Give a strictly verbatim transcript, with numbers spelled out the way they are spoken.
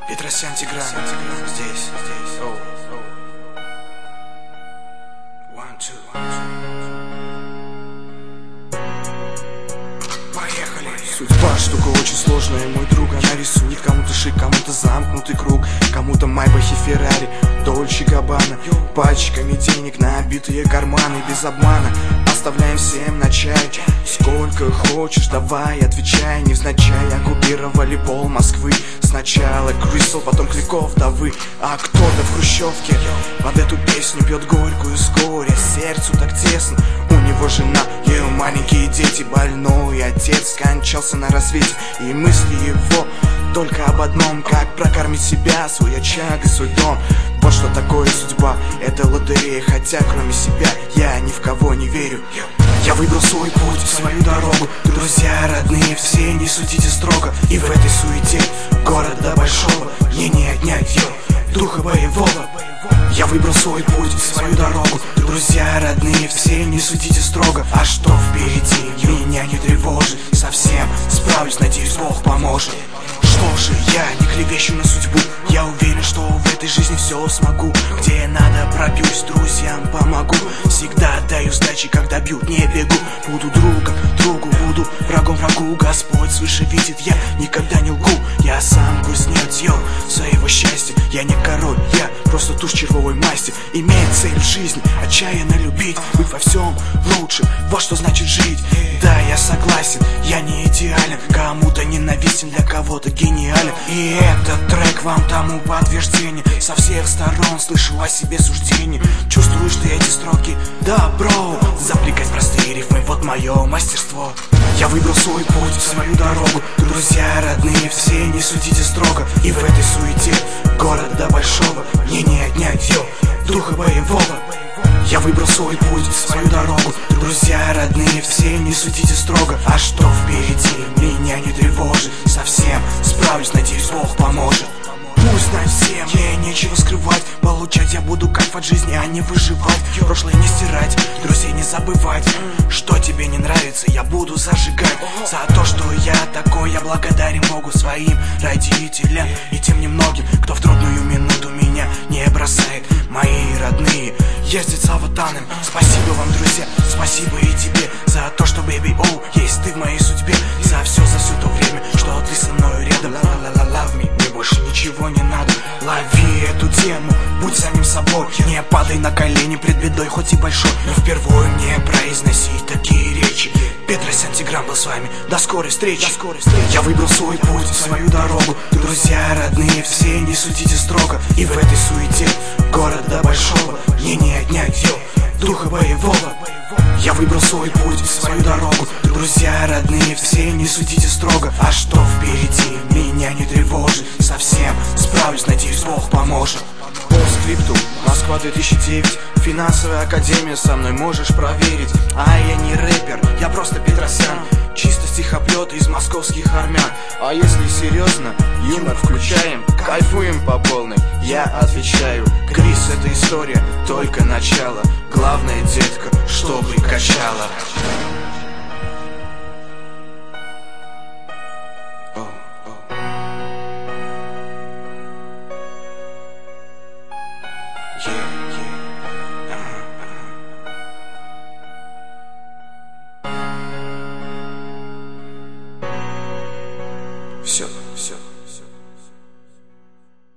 Петросян Тигран, здесь, здесь, оу, оу. One, two, one, two. Поехали. Судьба штука очень сложная, мой друг, она рисует кому-то шик, кому-то замкнутый круг, кому-то Майбахи, Феррари, Дольче Габбана, пачками денег набитые карманы, без обмана оставляем всем на чай. Сколько хочешь, давай, отвечай. Невзначай оккупировали пол Москвы. Сначала Крисл, потом Кликов, да вы. А кто-то в хрущевке под эту песню пьет горькую с горя. Сердцу так тесно, у него жена, и маленькие дети. Больной отец скончался на рассвете, и мысли его только об одном: как прокормить себя, свой очаг и свой дом. Вот что такое судьба, это лотерея. Хотя кроме себя я ни в кого не верю. Я выбрал свой путь, свою дорогу. Друзья, родные, все не судите строго. И в этой суете города большого мне не отнять ее духа боевого. Я выбрал свой путь, свою дорогу. Друзья, родные, все не судите строго. А что впереди, меня не тревожит. Совсем справлюсь, надеюсь, Бог поможет. Что же, я не клевещу на судьбу. Я уверен, что в этой жизни все смогу. Где надо, пробьюсь, друзьям помогу. Всегда даю сдачи, когда бьют, не бегу. Буду другом, другу буду, врагом врагу. Господь свыше видит, я никогда не лгу. Я сам кузнец, йо, своего счастья. Я не король, я просто туш червовой масти. Имеет цель в жизни, отчаянно любить, быть во всем лучше, вот что значит жить. Да, я согласен, я не идеален. Кому-то ненавистен, для кого-то гениален. И этот трек вам тому подтверждение. Со всех сторон слышу о себе суждение. Чувствую, что эти строки добро. Запрягать простые рифмы, вот мое мастерство. Я выбрал свой путь, свою дорогу. Друзья, родные, все не судите строго. И в этой суете города большого мне не отнять ее духа боевого. Я выбрал свой путь, свою дорогу. Друзья, родные, все не судите строго. А что впереди, меня не тревожит. Совсем справлюсь, надеюсь, Бог поможет. Пусть знать всем, мне нечего скрывать. Получать я буду кайф от жизни, а не выживать. Прошлое не стирать, друзей не забывать. Что тебе не нравится, я буду зажигать. За то, что я такой, я благодарен Богу, своим родителям и тем немногим, кто в трудную минуту меня не бросает. Мои родные ездят с аватаном. Спасибо вам, друзья, спасибо и тебе за то, что, baby, оу, есть ты в моей судьбе. За все, за все то время, что ты со мною рядом. Love me, мне больше ничего не надо. Лови эту тему, будь самим собой. Не падай на колени пред бедой, хоть и большой. Но впервые мне произносить такие речи. Петросян Тигран был с вами, до скорой встречи. Я выбрал свой путь, свою дорогу. Друзья, родные, все не судите строго. И в этой суете города большого мне не отнять ее духа боевого. Я выбрал свой путь, свою дорогу. Друзья, родные, все не судите строго. А что впереди, меня не тревожит. Совсем справлюсь, надеюсь, Бог поможет. По скрипту, Москва две тысячи девять, финансовая академия, со мной можешь проверить. А я не рэпер, я просто Петросян, чисто стихоплет из московских армян. А если серьезно, юмор включаем, кайфуем по полной. Я отвечаю, Крис, это история, только начало. Главное, детка, чтобы качала. Все, все.